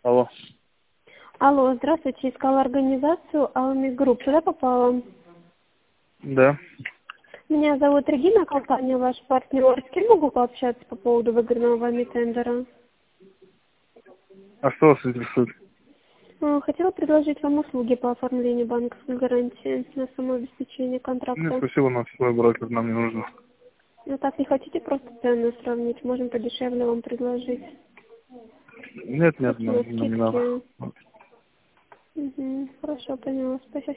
Алло. Алло, здравствуйте. Искала организацию Алми Групп. Сюда попала? Да. Меня зовут Регина, компания ваш партнер. С кем могу пообщаться по поводу выигранного вами тендера? А что вас интересует? Хотела предложить вам услуги по оформлению банковской гарантии на самообеспечение Нет, контракта. спасибо, нам свой брокер, нам не нужно. Ну так не хотите просто цены сравнить? Можем подешевле вам предложить. Нет, Хотите на нам не надо. скидки? Угу, хорошо, поняла. Спасибо.